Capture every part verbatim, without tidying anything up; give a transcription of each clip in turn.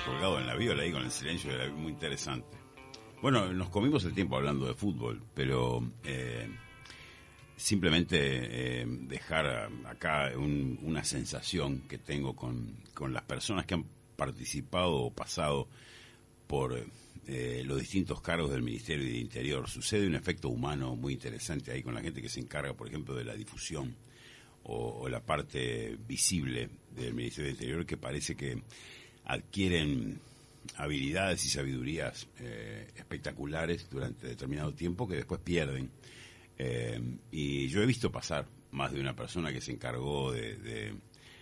colgado en la viola ahí con el silencio, era muy interesante. Bueno, nos comimos el tiempo hablando de fútbol, pero eh, simplemente eh, dejar acá un, una sensación que tengo con, con las personas que han participado o pasado por eh, los distintos cargos del Ministerio de Interior. Sucede un efecto humano muy interesante ahí con la gente que se encarga, por ejemplo, de la difusión o, o la parte visible del Ministerio de Interior, que parece que adquieren habilidades y sabidurías eh, espectaculares durante determinado tiempo que después pierden. Eh, y yo he visto pasar más de una persona que se encargó de... de,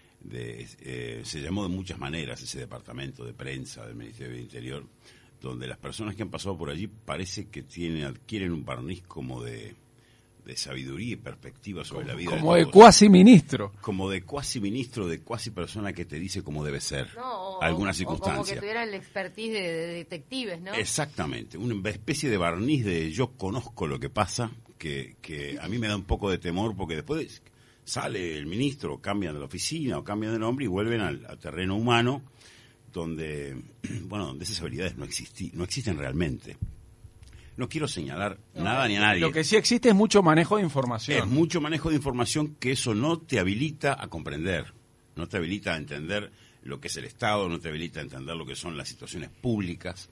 de eh, se llamó de muchas maneras ese departamento de prensa del Ministerio del Interior, donde las personas que han pasado por allí parece que tienen adquieren un barniz como de... de sabiduría y perspectiva sobre como, la vida. Como de, de cuasi ministro. Como de cuasi ministro, de cuasi persona que te dice cómo debe ser. No, alguna o, circunstancia. O como que tuviera el expertise de, de detectives, ¿no? Exactamente, una especie de barniz de yo conozco lo que pasa, que, que a mí me da un poco de temor, porque después sale el ministro, cambian de la oficina o cambian de nombre y vuelven al, al terreno humano, donde, bueno, donde esas habilidades no, existi, no existen realmente. No quiero señalar no, nada ni a nadie. Lo que sí existe es mucho manejo de información. Es mucho manejo de información que eso no te habilita a comprender, no te habilita a entender lo que es el Estado, no te habilita a entender lo que son las situaciones públicas.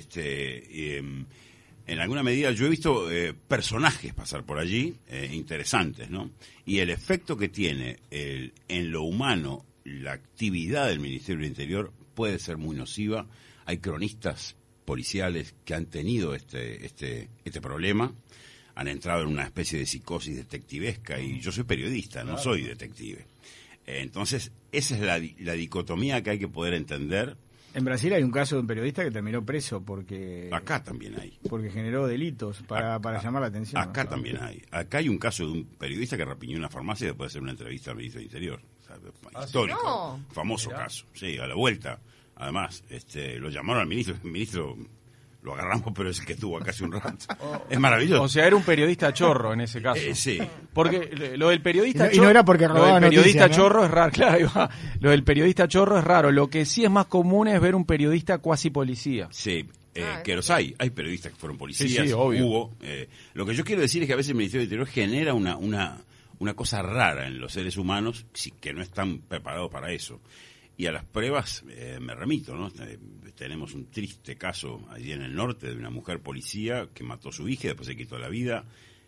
Este, eh, en alguna medida yo he visto eh, personajes pasar por allí, eh, interesantes, ¿no? Y el efecto que tiene el, en lo humano la actividad del Ministerio del Interior puede ser muy nociva. Hay cronistas policiales que han tenido este este este problema, han entrado en una especie de psicosis detectivesca, y yo soy periodista, no soy detective. Eh, entonces, esa es la, la dicotomía que hay que poder entender. En Brasil hay un caso de un periodista que terminó preso porque... Acá también hay. Porque generó delitos para, acá, para llamar la atención. Acá ¿no? también hay. Acá hay un caso de un periodista que rapiñó una farmacia y después de hacer una entrevista al ministro del Interior. O sea, ¿Ah, histórico, no? famoso Mirá. caso. Sí, a la vuelta. Además, este, lo llamaron al ministro, el ministro lo agarramos, pero es el que estuvo acá hace un rato. Oh, es maravilloso. O sea, era un periodista chorro en ese caso. Eh, sí. Porque lo del periodista y no, chorro... Y no era porque robaba Lo del periodista noticias, ¿no? chorro es raro, claro, ahí va. Lo del periodista chorro es raro. Lo que sí es más común es ver un periodista cuasi policía. Sí. Eh, ah, que los hay, hay periodistas que fueron policías, sí, sí, obvio. hubo. Eh, lo que yo quiero decir es que a veces el Ministerio del Interior genera una, una, una cosa rara en los seres humanos, sí, que no están preparados para eso. Y a las pruebas eh, me remito, ¿no? Eh, tenemos un triste caso allí en el norte de una mujer policía que mató a su hija y después se quitó la vida.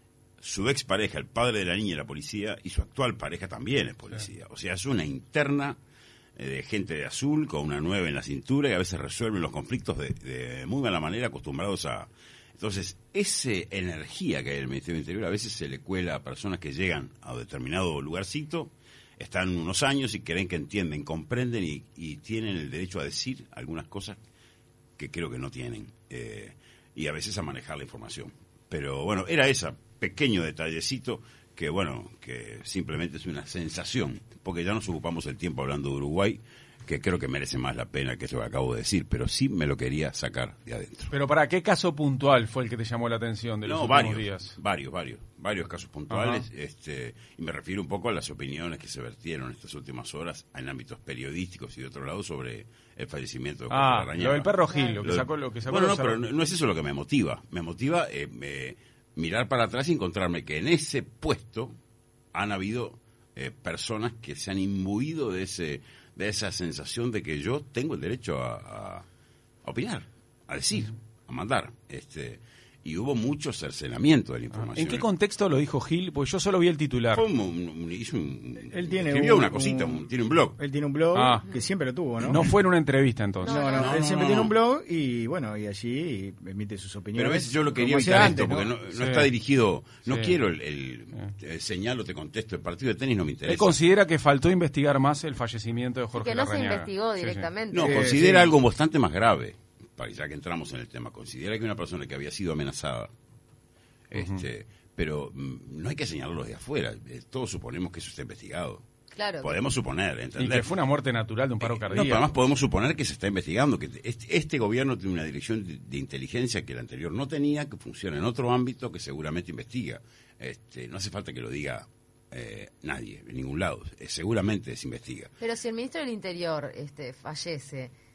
Su expareja, el padre de la niña, era policía, y su actual pareja también es policía. Sí. O sea, es una interna eh, de gente de azul con una nueve en la cintura, y a veces resuelven los conflictos de, de muy mala manera, acostumbrados a... Entonces, esa energía que hay en el Ministerio del Interior a veces se le cuela a personas que llegan a determinado lugarcito, están unos años y creen que entienden, comprenden y, y tienen el derecho a decir algunas cosas que creo que no tienen, eh, y a veces a manejar la información. Pero bueno, era ese pequeño detallecito que bueno, que simplemente es una sensación, porque ya nos ocupamos el tiempo hablando de Uruguay, que creo que merece más la pena que eso que acabo de decir, pero sí me lo quería sacar de adentro. Pero ¿para qué caso puntual fue el que te llamó la atención de los no, últimos varios, días? Varios, varios, varios casos puntuales, este, y me refiero un poco a las opiniones que se vertieron estas últimas horas en ámbitos periodísticos y de otro lado sobre el fallecimiento de Jorge Ah, Larrañaga. lo del perro Gil, lo que sacó, lo que sacó. Bueno, no, sacó. pero no, no es eso lo que me motiva. Me motiva eh, me, mirar para atrás y encontrarme que en ese puesto han habido eh, personas que se han imbuido de ese de esa sensación de que yo tengo el derecho a, a, a opinar, a decir, a mandar. Este, y hubo mucho cercenamiento de la información. ¿En qué contexto lo dijo Gil? Pues yo solo vi el titular. Fue un, un, un, hizo un, él tiene escribió un, una cosita, un, un, tiene un blog. Él tiene un blog ah. que siempre lo tuvo, ¿no? No fue en una entrevista entonces. No, no, no, no él no, siempre no, tiene no. un blog y bueno, y allí emite sus opiniones. Pero a veces yo lo quería como evitar antes, esto, porque no, no Sí. está dirigido, no Sí. quiero el, el, el señalo, te contesto, el partido de tenis no me interesa. Él considera que faltó investigar más el fallecimiento de Jorge que no Larrañaga. se investigó Sí, sí. directamente. No, Eh, considera sí. algo bastante más grave, para ya que entramos en el tema, considera que una persona que había sido amenazada, este, pero mm, no hay que señalarlo de afuera, eh, todos suponemos que eso está investigado. Claro. Podemos suponer, Y entender. que fue una muerte natural de un paro Eh, cardíaco. No, pero además podemos suponer que se está investigando, que este, este gobierno tiene una dirección de, de inteligencia que el anterior no tenía, que funciona en otro ámbito, que seguramente investiga. Este, no hace falta que lo diga eh, nadie, en ningún lado. Eh, seguramente se investiga. Pero si el ministro del Interior este, fallece,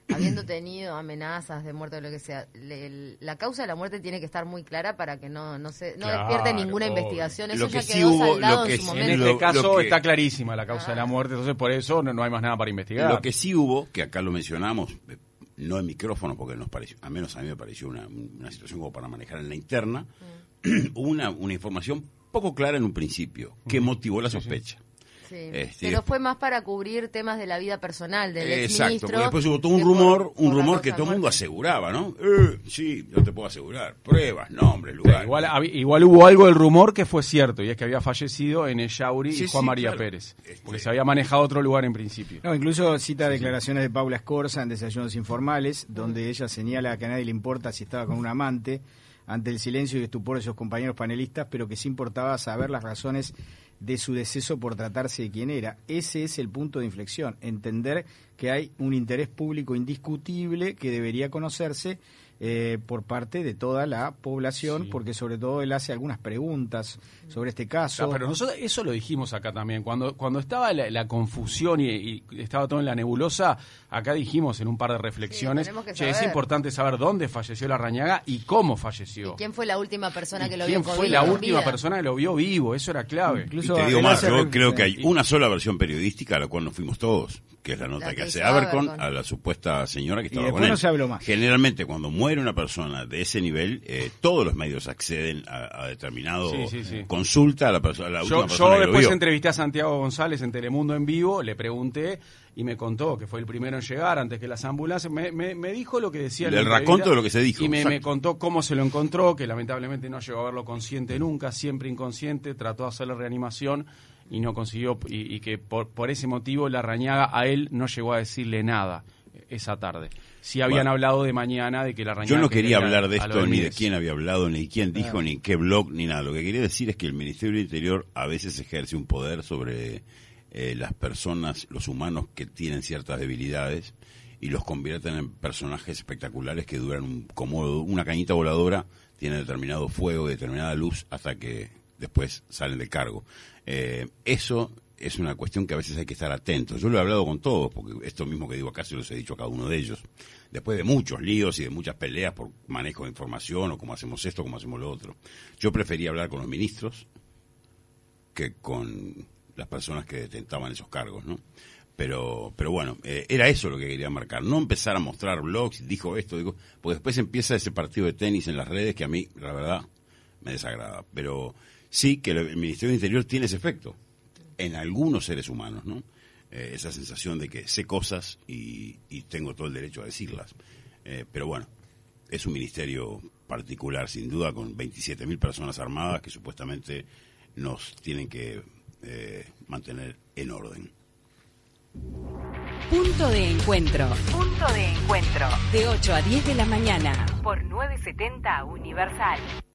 habiendo tenido amenazas de muerte o lo que sea, le, la causa de la muerte tiene que estar muy clara para que no no se no Claro, despierte ninguna obvio. investigación. Eso Lo que ya sí quedó hubo- saldado lo que en su sí- En momento. este Lo- caso lo que- está clarísima la causa de la muerte, entonces por eso no, no hay más nada para investigar. Lo que sí hubo, que acá lo mencionamos, eh, no en micrófono, porque nos pareció, a menos a mí me pareció una, una situación como para manejar en la interna, Mm. hubo una, una información poco clara en un principio, que motivó la sospecha. Sí. Este, Pero fue más para cubrir temas de la vida personal del ex Exacto, ministro. porque después hubo todo un que por- rumor, un por la rumor causa que de todo el mundo muerte. aseguraba, ¿no? Eh, sí, yo te puedo asegurar, pruebas, nombres, lugar. Igual, hab- igual hubo algo del rumor que fue cierto, y es que había fallecido en Echauri Sí, y Juan sí, María claro. Pérez, Este- porque se había manejado otro lugar en principio. No, incluso cita declaraciones de Paula Escorza en Desayunos Informales, donde ella señala que a nadie le importa si estaba con un amante, ante el silencio y estupor de sus compañeros panelistas, pero que sí importaba saber las razones de su deceso por tratarse de quién era. Ese es el punto de inflexión, entender que hay un interés público indiscutible que debería conocerse eh, por parte de toda la población, Sí. porque sobre todo él hace algunas preguntas sobre este caso. Ah, pero nosotros eso lo dijimos acá también. Cuando cuando estaba la, la confusión y, y estaba todo en la nebulosa, acá dijimos en un par de reflexiones, Sí, tenemos que che, es saber. importante saber dónde falleció Larrañaga y cómo falleció. ¿Y quién fue la última persona ¿Y que lo quién vio con fue vida? la con última vida? persona que lo vio vivo? Eso era clave. Y Incluso te digo él más, hace yo ref- creo que hay y- una sola versión periodística a la cual nos fuimos todos, que es la nota La que que hace hizo Abercon Abercon. a la supuesta señora que Y estaba después con él. no se habló más. Generalmente cuando muere una persona de ese nivel, eh, todos los medios acceden a, a determinado Sí, sí, sí. consulta a la, perso- a la última Yo, persona yo que lo después vio. entrevisté a Santiago González en Telemundo en vivo, le pregunté y me contó que fue el primero en llegar antes que las ambulancias. Me, me, me dijo lo que decía. en la Del entrevista raconto de lo que se dijo, Y me, me exacto. contó cómo se lo encontró, que lamentablemente no llegó a verlo consciente nunca, siempre inconsciente, trató de hacerle reanimación y no consiguió, y, y que por, por ese motivo Larrañaga a él no llegó a decirle nada esa tarde. Sí habían Bueno, hablado de mañana de que Larrañaga... Yo no quería ir a- hablar de a lo esto, ni de Benítez. quién había hablado, ni quién dijo, ni en qué blog, ni nada. Lo que quería decir es que el Ministerio del Interior a veces ejerce un poder sobre eh, las personas, los humanos que tienen ciertas debilidades y los convierten en personajes espectaculares que duran un, como una cañita voladora, tiene determinado fuego, determinada luz, hasta que después salen del cargo. Eh, eso es una cuestión que a veces hay que estar atentos. Yo lo he hablado con todos, porque esto mismo que digo acá se los he dicho a cada uno de ellos. Después de muchos líos y de muchas peleas por manejo de información o cómo hacemos esto, cómo hacemos lo otro. Yo prefería hablar con los ministros que con las personas que detentaban esos cargos, ¿no? Pero, pero bueno, eh, era eso lo que quería marcar. No empezar a mostrar blogs, dijo esto, digo, porque después empieza ese partido de tenis en las redes que a mí, la verdad, me desagrada. Pero sí que el Ministerio del Interior tiene ese efecto en algunos seres humanos, ¿no? Eh, esa sensación de que sé cosas y, y tengo todo el derecho a decirlas. Eh, pero bueno, es un ministerio particular, sin duda, con veintisiete mil personas armadas que supuestamente nos tienen que eh, mantener en orden. Punto de encuentro. Punto de encuentro. De ocho a diez de la mañana. Por nueve setenta Universal.